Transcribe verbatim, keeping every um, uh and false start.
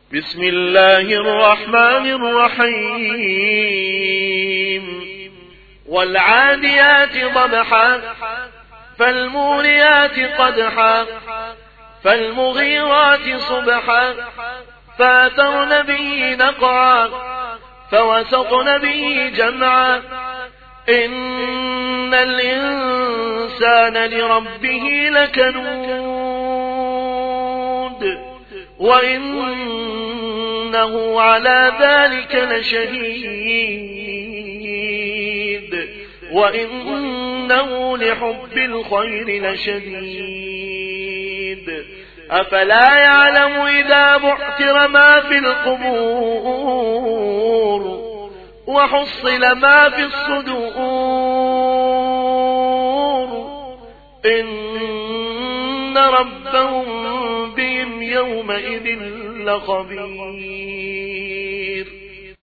بسم الله الرحمن الرحيم والعاديات ضبحا فالموريات قدحا فالمغيرات صبحا فأثرن به نقعا فوسطن به جمعا إن الإنسان لربه لكنود وإنه على ذلك لشهيد وإنه لحب الخير لشديد أفلا يعلم إذا بعثر ما في القبور وحصل ما في الصدور إن ربهم بهم يومئذ لخبير.